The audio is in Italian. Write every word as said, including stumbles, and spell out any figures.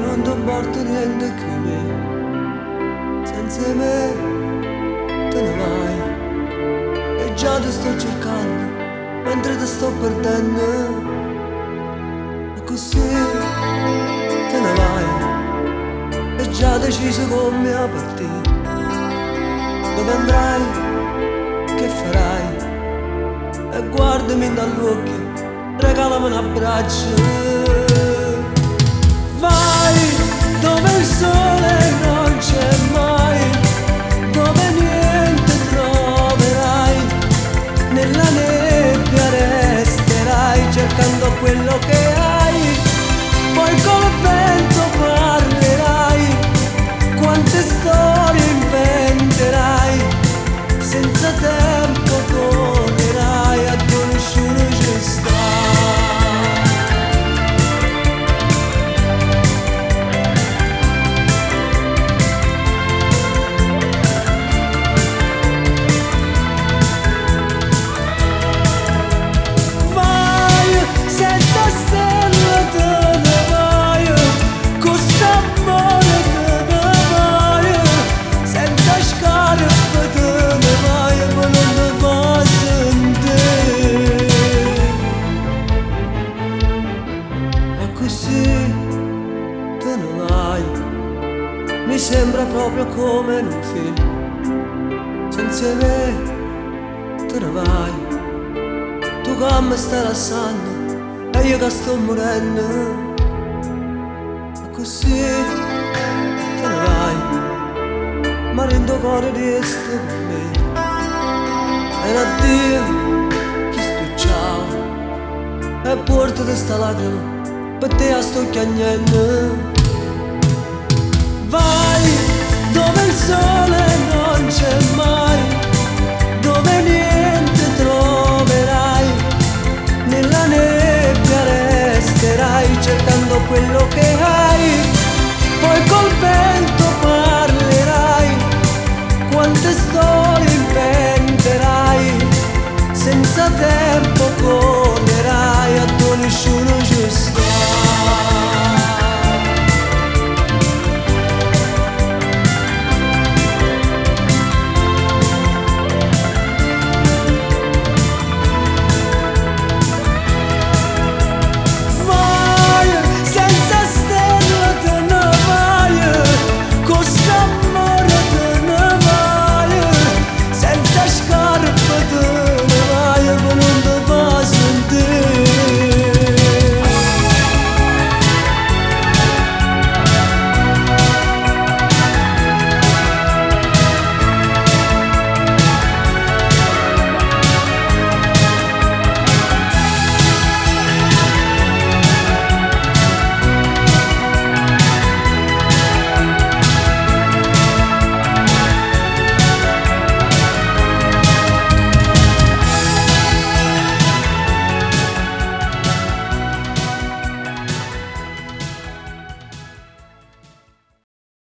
non ti importa niente che me, senza me te ne vai. E già ti sto cercando mentre ti sto perdendo, e così te ne vai. E già deciso come a partire, dove andrai, che farai. E guardami dagli occhi, regalami un abbraccio. Vai dove il sole non c'è mai, dove niente troverai, nella nebbia resterai cercando quello che hai, poi col vento parlerai, quante storie inventerai, senza tempo correrai, a tu nessuno ci sta. Mi sembra proprio come in un film, senza me te ne vai. Tu che mi stai lasciando e io che sto morendo, e così te ne vai. Ma rendo cuore di essere con me, e addio chi sto ciao, e portati sta lacrima per te sto chiagnendo. Vai dove il sole non c'è mai, dove niente troverai, nella nebbia resterai cercando quello che hai, poi col vento parlerai, quante storie inventerai, senza tempo correrai, a tu nessuno ci sta.